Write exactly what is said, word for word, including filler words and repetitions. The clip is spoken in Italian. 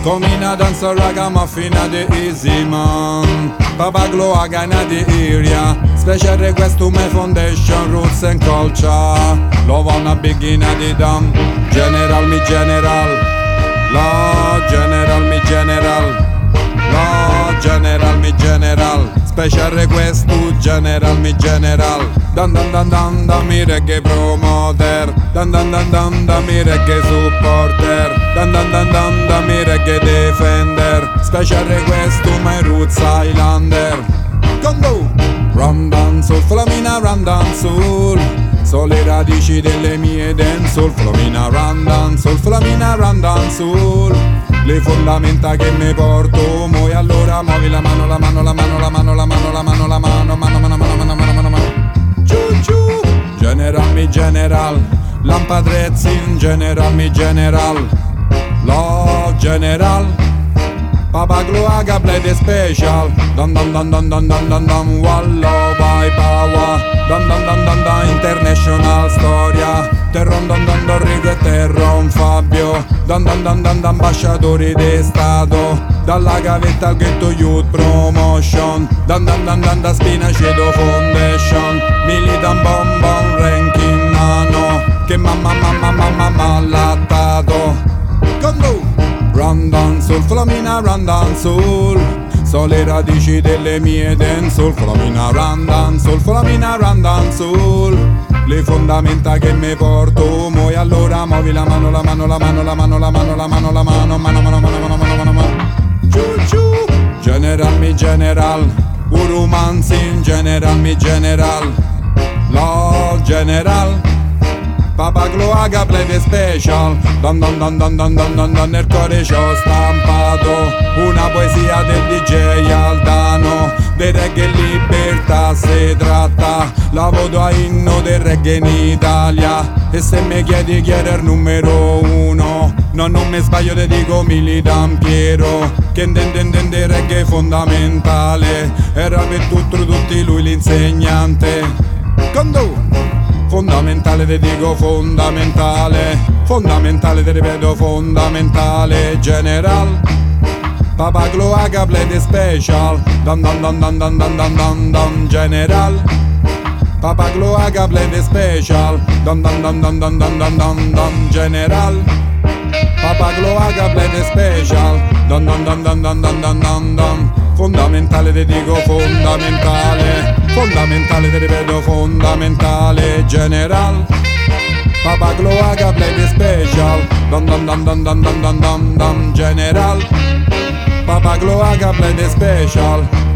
Comina danza ragamuffina di Easy Man. Papa Gloaga in the area. Special request to my foundation, roots and culture. Love on a beginner the dam. General me general. Lord general me general. Lord general me general. Special request to general me general. Dan dan dan dan da mi reggae promoter. Dan dan dan dan da mi reggae supporter. Dan dan dan dan da mi reggae defender. Special request to my roots islander. Go! Run down soul, Flomina run down soul. Sole radici delle mie dancehall. Flomina run down soul, Flomina run down soul. Le fondamenta che mi porto, mo e allora muovi la mano, la mano, la mano, la mano, la mano, la mano, la mano, mano, mano, mano, mano, mano, mano, mano. Ciu ciu. General mi general, lampadrezzin, general mi general. Love general. Papa Gloaga play the special. Dun dun dun dun dun dun dun dun. Wallo by power. Dun dun dun dun dun. International storia. Terron dun dun dun Rigo e Terron Fabio. Dun dun dun dun dun. Ambasciatori di Stato. Dalla gavetta al ghetto youth promotion. Dun dun dun dun da Spinaceto Foundation. Militan bon bon ranking nano. Che mamma mamma mamma mamma allattato. Go! Run down soul, Flomina run down soul. So le radici delle mie dancehall. Flomina run down soul, Flomina run down soul. Le fondamenta che mi porto, mo e allora muovi la mano, la mano, la mano, la mano, la mano, la mano, la mano, mano, mano, mano, mano, mano, mano, mano. Ciu ciu. General mi general, Guru Mansin, general mi general. Love general. Papa Gloaga play the special. Dun dun dun dun dun dun dun dun. Nel cuore ci ho stampato una poesia del D J Aldano. De reggae libertà si tratta. La voto a inno del reggae in Italia. E se mi chiedi chi era il numero uno, no, non mi sbaglio, te dico Militan Piero. Che intende intende reggae fondamentale. Era per tutto tutti lui l'insegnante. Quando fondamentale, te dico fondamentale. Fondamentale, te ripeto fondamentale. General Papa Gloaga play the special. Dun dun dun dun dun dun dun dun dun. General Papa Gloaga play the special. Dun dun dun dun dun dun dun dun dun. General Papa Gloaga play the special. Dun dun dun dun dun dun dun dun dun. Fondamentale, te dico fondamentale. Fondamentale, te ripeto fondamentale. General Papa Gloaga play the special. Dun dun dun dun dun dun dun dun dun. General Papa Gloaga play the special.